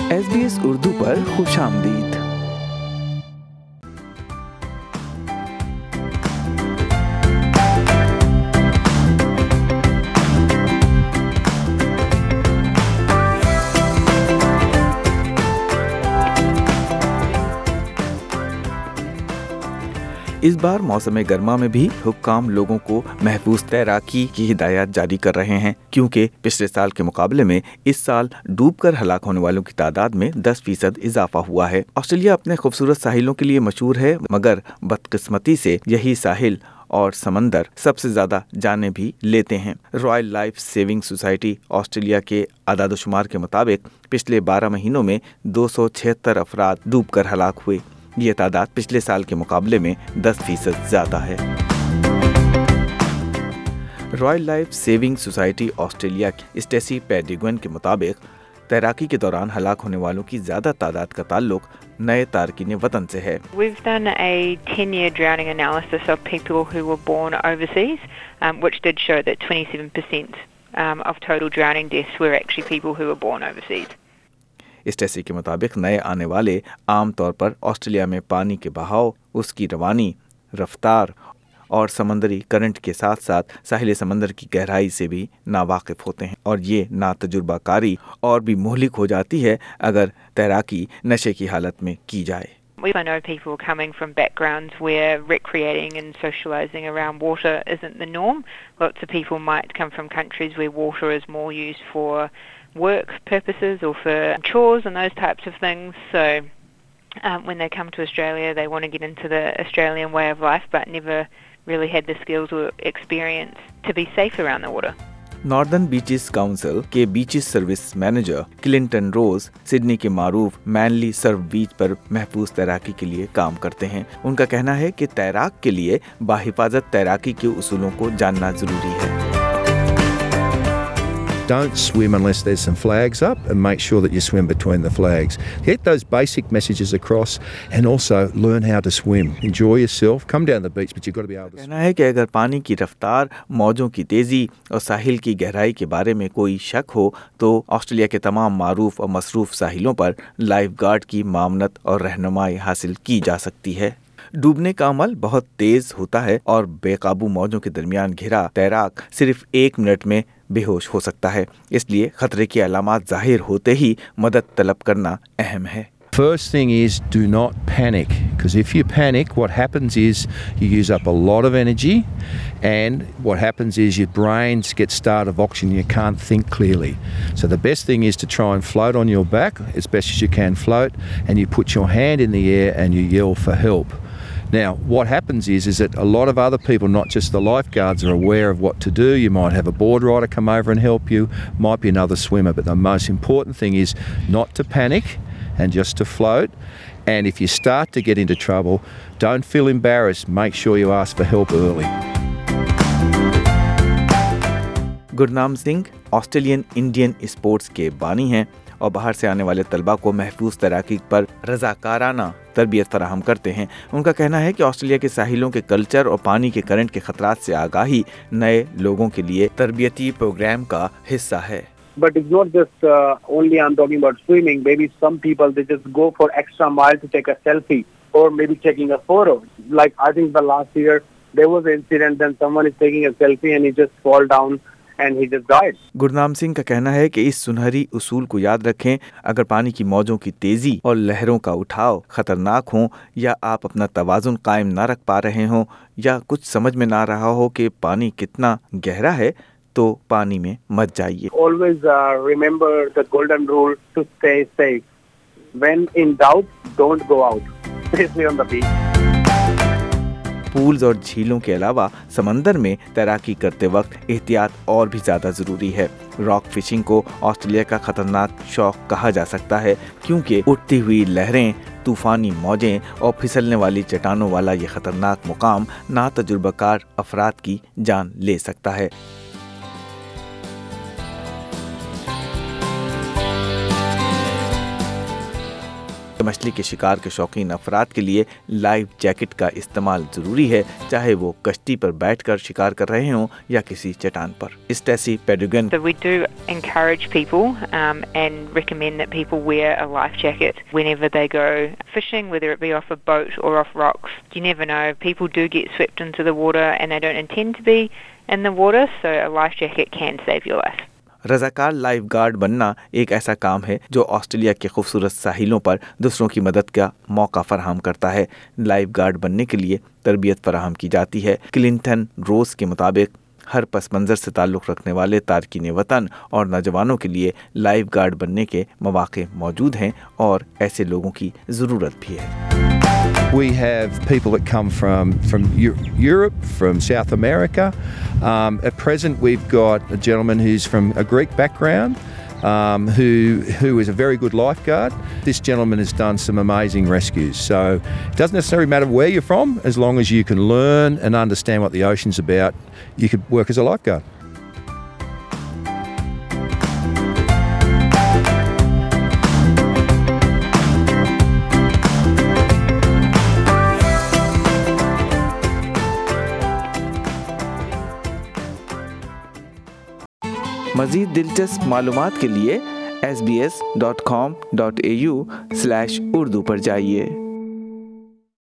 SBS Urdu पर खुशामदीद। इस बार मौसम गर्मा में भी हुक्काम लोगों को महफूज तैराकी की हिदायत जारी कर रहे हैं, क्योंकि पिछले साल के मुकाबले में इस साल डूबकर हलाक होने वालों की तादाद में 10% इजाफा हुआ है। ऑस्ट्रेलिया अपने खूबसूरत साहिलों के लिए मशहूर है, मगर बदकिस्मती से यही साहिल और समंदर सबसे ज्यादा जाने भी लेते हैं। Royal Life Saving Society Australia के आदादोशुमार के मुताबिक पिछले 12 महीनों में 276 अफराद डूबकर हलाक हुए। ये तादाद पिछले साल के मुकाबले में 10% ज्यादा है। Royal Life Saving Society Australia की स्टेसी पेडिगन के मुताबिक तैराकी के दौरान हलाक होने वालों की ज्यादा तादाद का ताल्लुक नए तारकीन वतन से है। We've done a 10-year drowning analysis of people who were born overseas, which did show that 27% of total drowning deaths were actually people who were born overseas. Stacey के मुताबिक नए आने वाले आमतौर पर ऑस्ट्रेलिया में पानी के बहाव, उसकी रवानी, रफ्तार और समंदरी करंट के साथ साथ साहिल समंदर की गहराई से भी नावाकिफ होते हैं, और ये नातजुर्बाकारी और भी मुहलिक हो जाती है अगर तैराकी नशे की हालत में की जाए। We know people coming from backgrounds where recreating and socialising around water isn't the norm. Lots of people might come from countries where water is more used for work purposes or for chores and those types of things. So when they come to Australia, they want to get into the Australian way of life, but never really had the skills or experience to be safe around the water. Northern beaches council के beaches service manager Clinton Rose Sydney के मारूफ mainly सर्व बीच पर महफूज तैराकी के लिए काम करते हैं। उनका कहना है कि तैराक के लिए बाहिफाजत तैराकी के उसूलों को जानना जरूरी है। Don't swim unless there's some flags up, and make sure that you swim between the flags. Get those basic messages across, and also learn how to swim. Enjoy yourself. Come down the beach, but you've got to be able to swim. कहना है कि अगर पानी की रफ्तार, मौजों की तेजी और साहिल की गहराई के बारे में कोई शक हो तो ऑस्ट्रेलिया के तमाम मारूफ और मसरूफ साहिलों पर लाइफ गार्ड की मामनत और रहनुमाई हासिल की जा सकती है। डूबने का अमल बहुत तेज होता है और बेकाबू मौजों के दरमियान घिरा तैराक सिर्फ 1 मिनट में बेहोश हो सकता है। इसलिए खतरे की अलामात जाहिर होते ही मदद तलब करना अहम है। First thing is, do not panic, because if you panic, what happens is you use up a lot of energy, and what happens is your brains get starved of oxygen, you can't think clearly. So the best thing is to try and float on your back as best as you can float, and you put your hand in the air and you yell for help. Now, what happens is that a lot of other people, not just the lifeguards, are aware of what to do. You might have a board rider come over and help you, might be another swimmer, but the most important thing is not to panic and just to float. And if you start to get into trouble, don't feel embarrassed. Make sure you ask for help early. Gurnam Singh Australian Indian sports के बानी हैं और बाहर से आने वाले तलबा को महफूज तैराकी पर रजाकाराना तरबियत फराहम करते हैं। उनका कहना है कि ऑस्ट्रेलिया के साहिलों के कल्चर और पानी के करंट के खतरात से आगाही नए लोगों के लिए तरबियती प्रोग्राम का हिस्सा है। But it's not just only I'm talking about swimming. Maybe some people they just go for extra mile to take a selfie or maybe taking a photo. Like I think the last year there was an incident then someone is taking a selfie and he just fall down and he just died. Gurnam Singh का कहना है कि इस सुनहरी उसूल को याद रखें, अगर पानी की मौजों की तेजी और लहरों का उठाव खतरनाक हो या आप अपना तवाजुन कायम ना रख पा रहे हो या कुछ समझ में ना रहा हो कि पानी कितना गहरा है, तो पानी में मत जाइए। Always remember the golden rule to stay safe. When in doubt, don't go out, especially on the beach. Pools और झीलों के अलावा समंदर में तैराकी करते वक्त एहतियात और भी ज़्यादा ज़रूरी है। रॉक फिशिंग को ऑस्ट्रेलिया का खतरनाक शौक कहा जा सकता है, क्योंकि उठती हुई लहरें, तूफानी मौजें और फिसलने वाली चट्टानों वाला ये खतरनाक मुकाम नातजुर्बाकार अफराद की जान ले सकता है। मछली के शिकार के शौकीन अफराद के लिए लाइफ जैकेट का इस्तेमाल जरूरी है, चाहे वो कश्ती पर बैठकर शिकार कर रहे हों या किसी चट्टान पर। Stacey Pedugan. So we do encourage people and recommend that people wear a life jacket whenever they go fishing, whether it be off a boat or off rocks. You never know. People do get swept into the water and they don't intend to be in the water, so a life jacket can save your life. रज़ाकार lifeguard बनना एक ऐसा काम है जो Australia के खूबसूरत साहिलों पर दूसरों की मदद का मौका फराहम करता है। लाइफ गार्ड बनने के लिए तरबियत फराहम की जाती है। क्लिंटन रोज के मुताबिक हर पस मंज़र से ताल्लुक़ रखने वाले तारकीन वतन और नौजवानों के लिए लाइफ गार्ड बनने के मौक़े मौजूद हैं और ऐसे लोगों की ज़रूरत भी है। We have people that come from Europe, from South America. At present, we've got a gentleman who's from a Greek background, who is a very good lifeguard. This gentleman has done some amazing rescues. So it doesn't necessarily matter where you're from, as long as you can learn and understand what the ocean's about, you could work as a lifeguard. मज़ीद दिलचस्प मालूमात के लिए sbs.com.au/urdu पर जाइए।